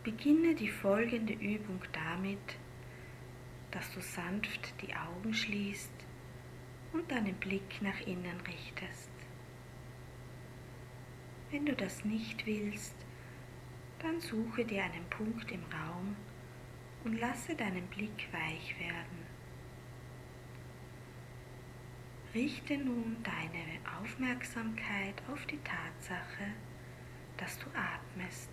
Beginne die folgende Übung damit, dass du sanft die Augen schließt und deinen Blick nach innen richtest. Wenn du das nicht willst, dann suche dir einen Punkt im Raum und lasse deinen Blick weich werden. Richte nun deine Aufmerksamkeit auf die Tatsache, dass du atmest.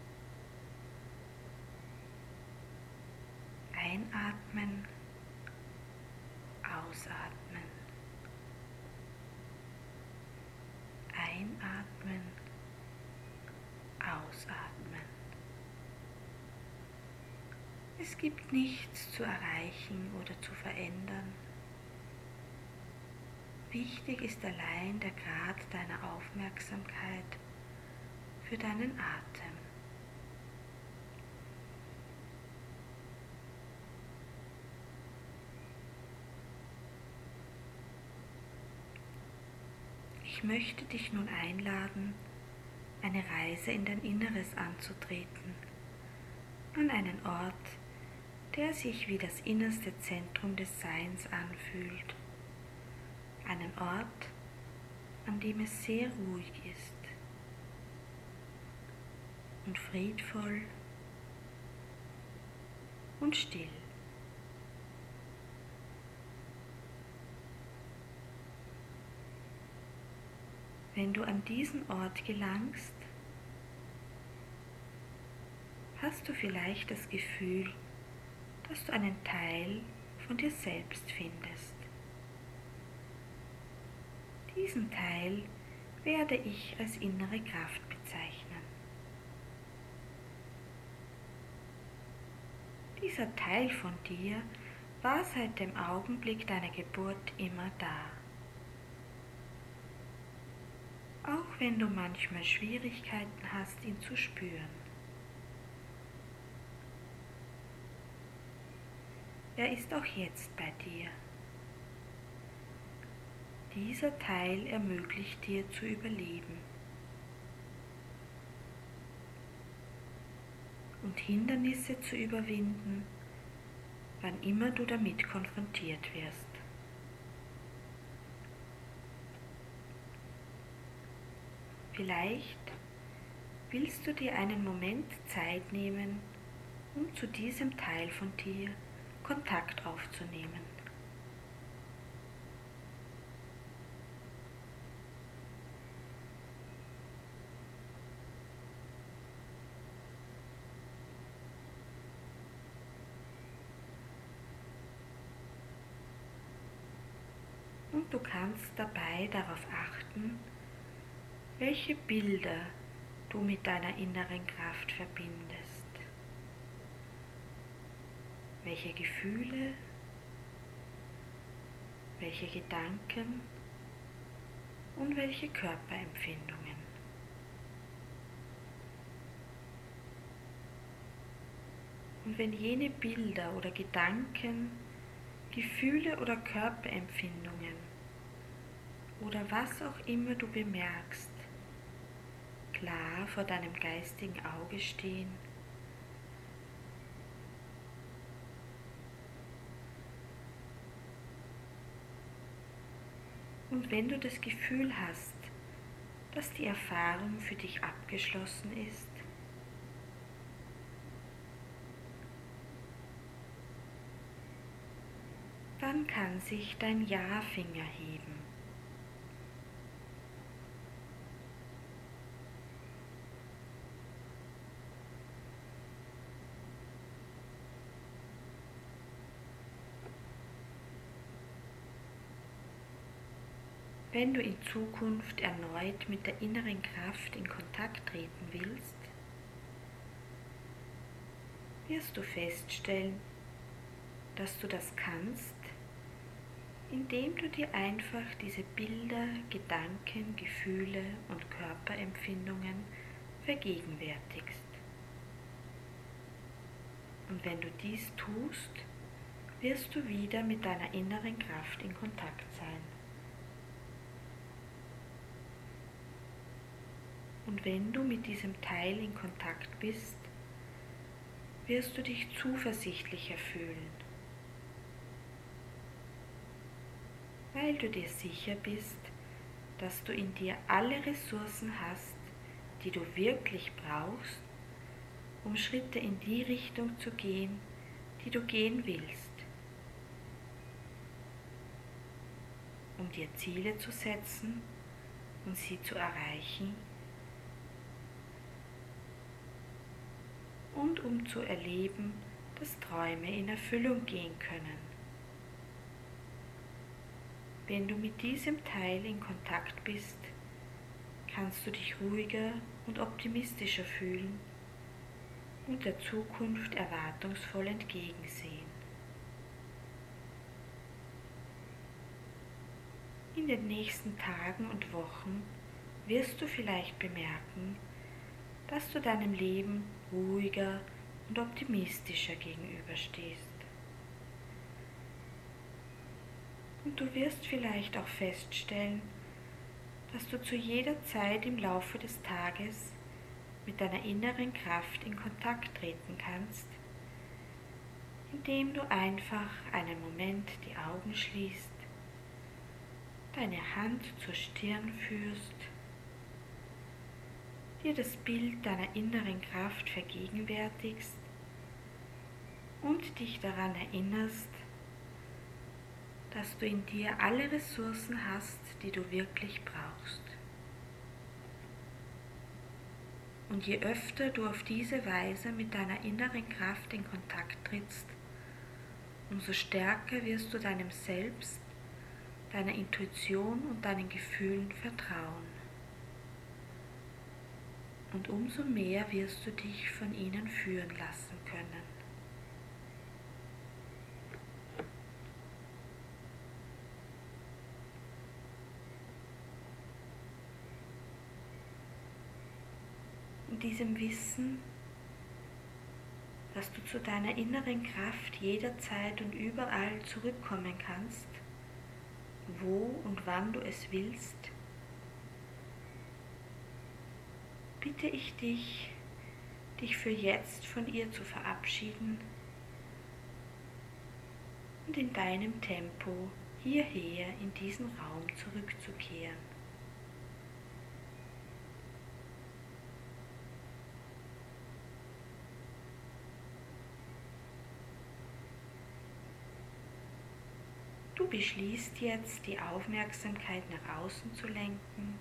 Einatmen, ausatmen. Einatmen, ausatmen. Es gibt nichts zu erreichen oder zu verändern. Wichtig ist allein der Grad deiner Aufmerksamkeit für deinen Atem. Ich möchte dich nun einladen, eine Reise in dein Inneres anzutreten, an einen Ort, der sich wie das innerste Zentrum des Seins anfühlt, einen Ort, an dem es sehr ruhig ist und friedvoll und still. Wenn du an diesen Ort gelangst, hast du vielleicht das Gefühl, dass du einen Teil von dir selbst findest. Diesen Teil werde ich als innere Kraft bezeichnen. Dieser Teil von dir war seit dem Augenblick deiner Geburt immer da. Auch wenn du manchmal Schwierigkeiten hast, ihn zu spüren. Er ist auch jetzt bei dir. Dieser Teil ermöglicht dir zu überleben und Hindernisse zu überwinden, wann immer du damit konfrontiert wirst. Vielleicht willst du dir einen Moment Zeit nehmen, um zu diesem Teil von dir Kontakt aufzunehmen. Und du kannst dabei darauf achten, welche Bilder du mit deiner inneren Kraft verbindest, welche Gefühle, welche Gedanken und welche Körperempfindungen. Und wenn jene Bilder oder Gedanken, Gefühle oder Körperempfindungen oder was auch immer du bemerkst, klar vor deinem geistigen Auge stehen, und wenn du das Gefühl hast, dass die Erfahrung für dich abgeschlossen ist, dann kann sich dein Ja-Finger heben. Wenn du in Zukunft erneut mit der inneren Kraft in Kontakt treten willst, wirst du feststellen, dass du das kannst, indem du dir einfach diese Bilder, Gedanken, Gefühle und Körperempfindungen vergegenwärtigst. Und wenn du dies tust, wirst du wieder mit deiner inneren Kraft in Kontakt sein. Und wenn du mit diesem Teil in Kontakt bist, wirst du dich zuversichtlicher fühlen, weil du dir sicher bist, dass du in dir alle Ressourcen hast, die du wirklich brauchst, um Schritte in die Richtung zu gehen, die du gehen willst, um dir Ziele zu setzen und sie zu erreichen und um zu erleben, dass Träume in Erfüllung gehen können. Wenn du mit diesem Teil in Kontakt bist, kannst du dich ruhiger und optimistischer fühlen und der Zukunft erwartungsvoll entgegensehen. In den nächsten Tagen und Wochen wirst du vielleicht bemerken, dass du deinem Leben ruhiger und optimistischer gegenüberstehst. Und du wirst vielleicht auch feststellen, dass du zu jeder Zeit im Laufe des Tages mit deiner inneren Kraft in Kontakt treten kannst, indem du einfach einen Moment die Augen schließt, deine Hand zur Stirn führst, dir das Bild deiner inneren Kraft vergegenwärtigst und dich daran erinnerst, dass du in dir alle Ressourcen hast, die du wirklich brauchst. Und je öfter du auf diese Weise mit deiner inneren Kraft in Kontakt trittst, umso stärker wirst du deinem Selbst, deiner Intuition und deinen Gefühlen vertrauen. Und umso mehr wirst du dich von ihnen führen lassen können. In diesem Wissen, dass du zu deiner inneren Kraft jederzeit und überall zurückkommen kannst, wo und wann du es willst, bitte ich dich, dich für jetzt von ihr zu verabschieden und in deinem Tempo hierher in diesen Raum zurückzukehren. Du beschließt jetzt, die Aufmerksamkeit nach außen zu lenken.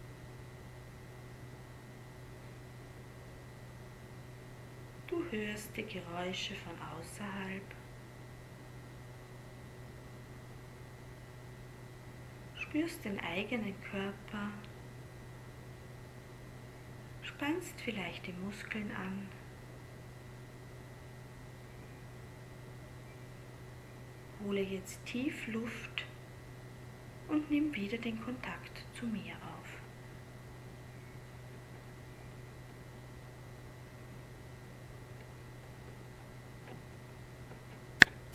Du hörst die Geräusche von außerhalb. Spürst den eigenen Körper. Spannst vielleicht die Muskeln an. Hole jetzt tief Luft und nimm wieder den Kontakt zu mir auf.